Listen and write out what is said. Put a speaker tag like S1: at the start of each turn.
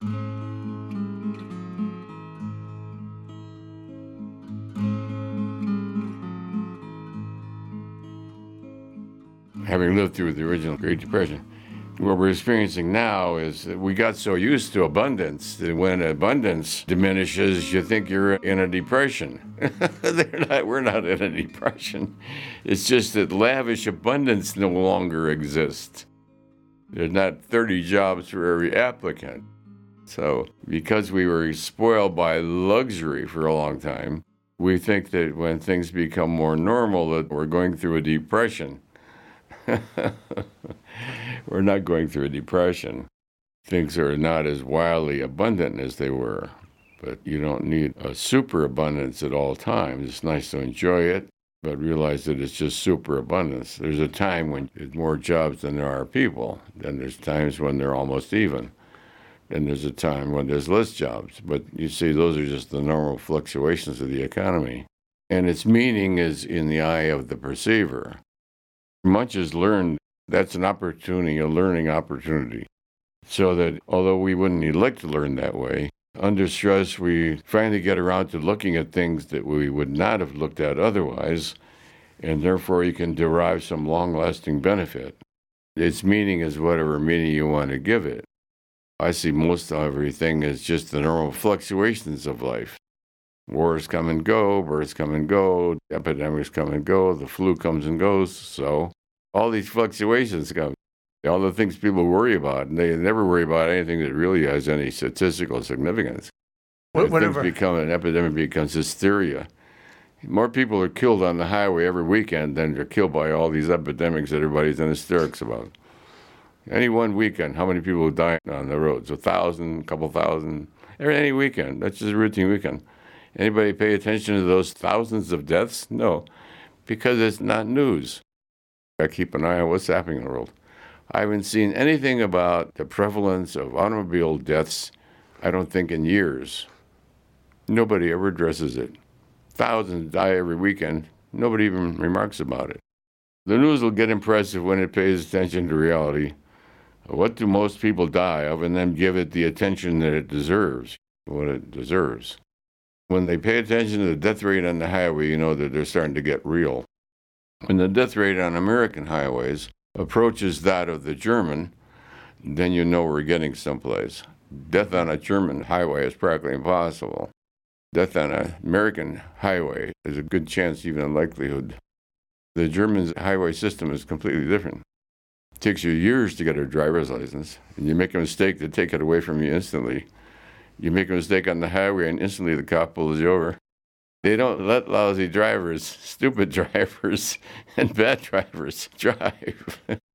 S1: Having lived through the original Great Depression, what we're experiencing now is that we got so used to abundance that when abundance diminishes, you think you're in a depression. We're not in a depression. It's just that lavish abundance no longer exists. There's not 30 jobs for every applicant. So because we were spoiled by luxury for a long time, we think that when things become more normal that we're going through a depression. We're not going through a depression. Things are not as wildly abundant as they were, but you don't need a superabundance at all times. It's nice to enjoy it, but realize that it's just superabundance. There's a time when there's more jobs than there are people. Then there's times when they're almost even. Then there's a time when there's less jobs. But you see, those are just the normal fluctuations of the economy. And its meaning is in the eye of the perceiver. Much is learned. That's an opportunity, a learning opportunity. So that although we wouldn't elect to learn that way, under stress we finally get around to looking at things that we would not have looked at otherwise, and therefore you can derive some long-lasting benefit. Its meaning is whatever meaning you want to give it. I see most of everything as just the normal fluctuations of life. Wars come and go, births come and go, epidemics come and go, the flu comes and goes, so all these fluctuations come. All the things people worry about, and they never worry about anything that really has any statistical significance. Things become, an epidemic becomes hysteria. More people are killed on the highway every weekend than are killed by all these epidemics that everybody's in hysterics about. Any one weekend, how many people die on the roads? 1,000, a couple thousand, any weekend. That's just a routine weekend. Anybody pay attention to those thousands of deaths? No, because it's not news. I keep an eye on what's happening in the world. I haven't seen anything about the prevalence of automobile deaths, I don't think, in years. Nobody ever addresses it. Thousands die every weekend. Nobody even remarks about it. The news will get impressive when it pays attention to reality. What do most people die of, and then give it the attention that it deserves, what it deserves. When they pay attention to the death rate on the highway, you know that they're starting to get real. When the death rate on American highways approaches that of the German, then you know we're getting someplace. Death on a German highway is practically impossible. Death on an American highway is a good chance, even a likelihood. The German highway system is completely different. It takes you years to get a driver's license, and you make a mistake, they take it away from you instantly. You make a mistake on the highway, and instantly the cop pulls you over. They don't let lousy drivers, stupid drivers, and bad drivers drive.